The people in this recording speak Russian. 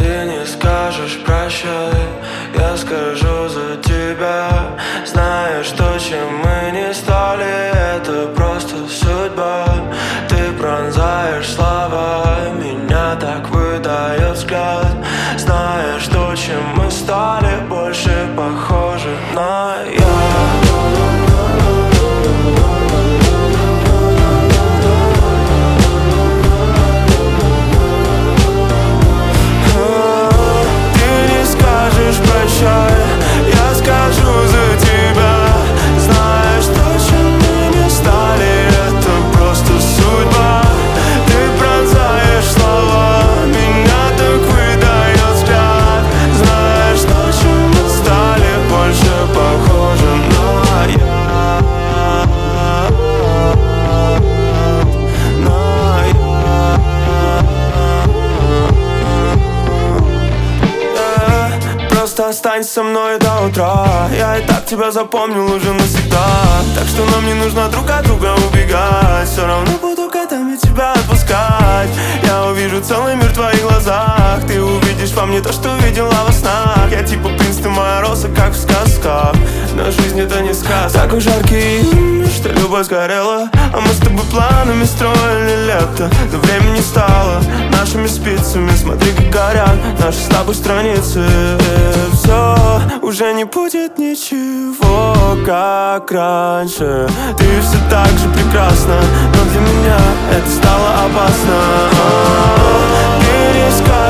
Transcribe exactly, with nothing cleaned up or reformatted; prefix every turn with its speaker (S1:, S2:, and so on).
S1: ты не скажешь прощай, я скажу за тебя. Знаешь, что чем мы не стали, это просто судьба. Ты пронзаешь слова, меня так выдает взгляд. Знаешь, что чем мы стали, больше похожи на я. Я скажу за тебя. Знаешь, то, чем мы не стали, это просто судьба. Ты пронзаешь слова, меня так выдает взгляд. Знаешь, то, чем мы стали, больше похожи на я. На я. Просто останься со мной до утра. Я и так тебя запомнил уже навсегда. Так что нам не нужно друг от друга убегать. Все равно буду годами тебя отпускать. Я увижу целый мир в твоих глазах. Ты увидишь во мне то, что видела во снах. Я типа принц, ты моя роза, как в сказках. Но жизнь это не сказка. Такой жаркий, что любовь сгорела. А мы с тобой планами строили лето. Но времени стало нашими спицами. Смотри, как горят наши с тобой страницы. Все, уже не будет ничего, как раньше. Ты все так же прекрасна, но для меня это стало опасно. Ты не скажешь